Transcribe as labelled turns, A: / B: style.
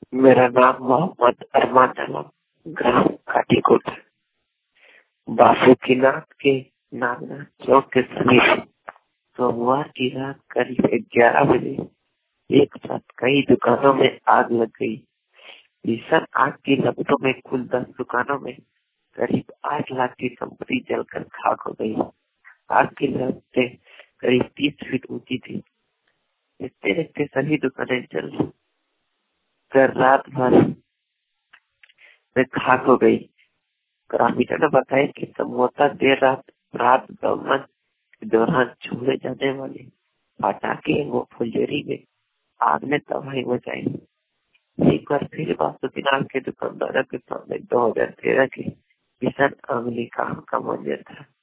A: मेरा नाम मोहम्मद अरमान आलम, ग्राम काटीकोट, बासुकीनाथ के नागनाथ चौक के समीप सोमवार की रात करीब 11 बजे एक साथ कई दुकानों में आग लग गई। भीषण आग की लपटों में कुल 10 दुकानों में करीब 8 लाख की संपत्ति जलकर खाक हो गई। आग की लपटें करीब 30 फीट ऊंची थी। देखते देखते सभी दुकानें जल कर रात भर में खाक हो गई। ग्रामीणों ने बताया कि संभवतः देर रात गमन के दौरान छोड़े जाने वाले पटाखे व फुलझड़ी में आग ने तबाही मचाई। एक बार फिर बासुकीनाथ के दुकानदारों के सामने 2013 के भीषण अग्निकांड का मंजर था।